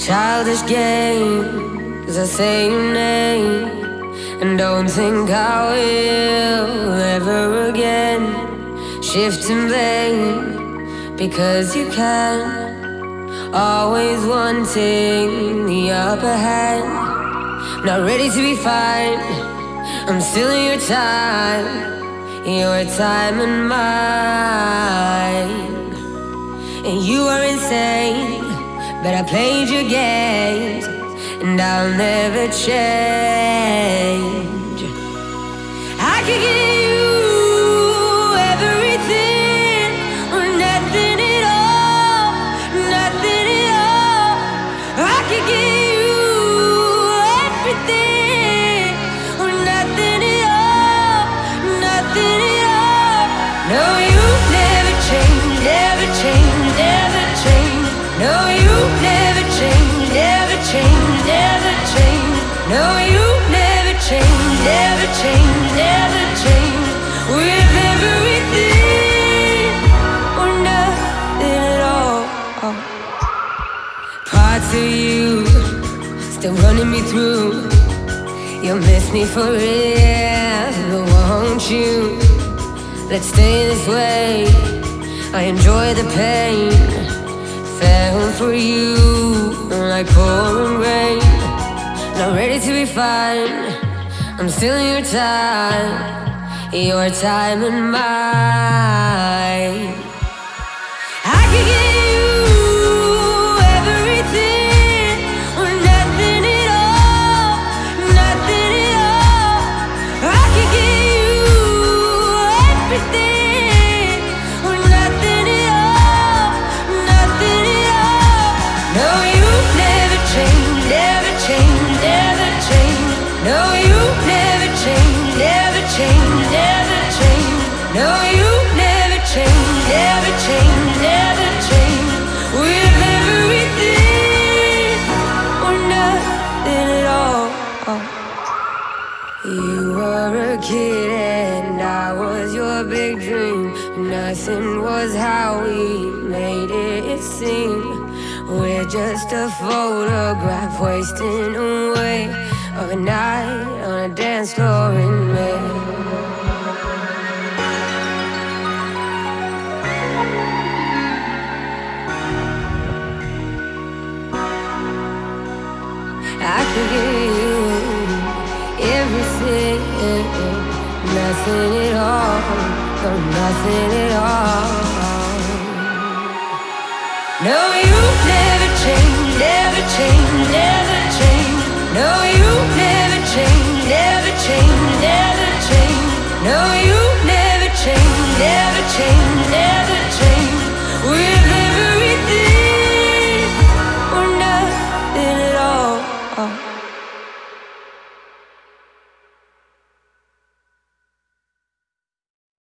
Childish games, I say your name and don't think I will ever again shift and blame because you can. Always wanting the upper hand, not ready to be fine. I'm stealing your time and mine. And you are insane, but I played your games, and I'll never change. I could give you everything or nothing at all, nothing at all. I could give you everything or nothing at all, nothing at all. No, you never change, never change, never change. No, you never change, never change, never change. No, you never change, never change, never change. With everything or nothing at all. Parts of you still running me through. You'll miss me for real, but won't you? Let's stay this way. I enjoy the pain. Fell for you like pouring rain. Not ready to be fine. I'm stealing your time and mine. I could give you everything or nothing at all, nothing at all. I could give you everything or nothing at all, nothing at all. No, you never change, never change, never change. No, you never change, never change, never change. No, you never change, never change, never change. With everything or nothing at all. You were a kid and I was your big dream. Nothing was how we made it seem. We're just a photograph wasting away of a night on a dance floor in May. I could give you everything, nothing at all, no, nothing at all. No, you never change, never change, never change. No, you never change, never change, never change. No, you